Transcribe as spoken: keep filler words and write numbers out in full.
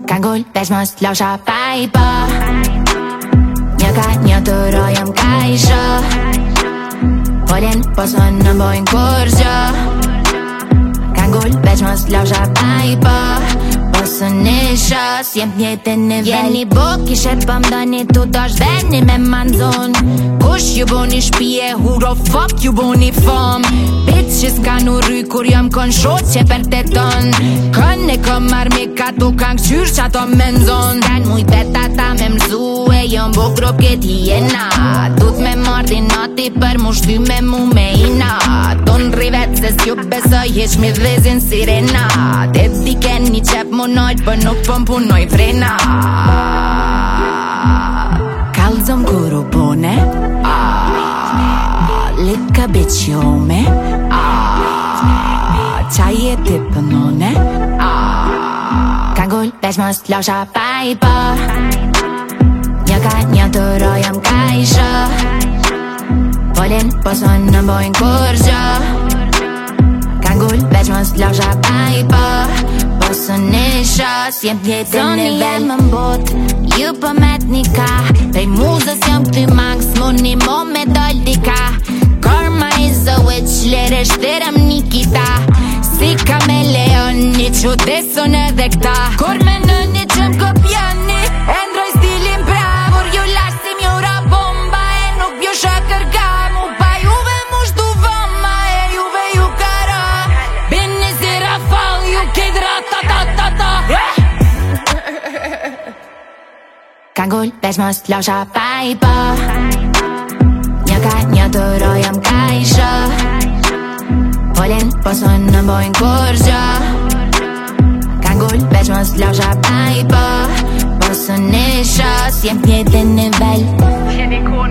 Kangol veç mos lasha pa i po. Një ka një të rojëm ka i shë. Folin po së në mbojnë kur gjë. Kangol veç mos lasha pa i po. Po së në shë s'jem pjetë në vel. Jeni buk ishe pëmdoni tu dosh veni me manzon. Kush ju boni shpije huro fuck ju boni fam. Bitches s'ka nu rry kur jam kon shot që për të ton. Kën e këm armi ka tu kan këqyr që ato me nzon. Kan muj beta ta me mzu e jom bo grop këti jena. Tut me mardi nati për mu shty me mu me ina. Ton rivet se s'ju besoj heq mi dhezin sirena. Te diken një qep mu nojt për nuk pëm punoj frena. Kalzom kur u bone Lika bitch jome Qaj e ti pënone Kangol veç mos lasha pa i po. Një ka një të rojëm ka i shë. Folin po së në mbojnë kur gjë. Kangol veç mos lasha pa i po. Po së në shë s'jem pjetë në vel. Më mbot ju po met një ka. Prej muzës jam ty mang s'mu një mo me dol dika. Karma is a witch, lere shterëm një kita. Si kameleon një që deson edhe këta. Kur me në një që më kopjani e ndroj stilin bravur. Ju lashtim jura bomba e nuk bjo shakër ka. Mu pa juve mu shtu vëma e juve ju kara. Bini zira fall ju kedra ta ta ta ta. Kangol veç mos lasha pa i po. Një ka një të rojëm ka i shë. Folin po së në mbojnë kur gjë. Kangol veç mos lasha pa i po. Po së në shë s'jem pjetë në vel.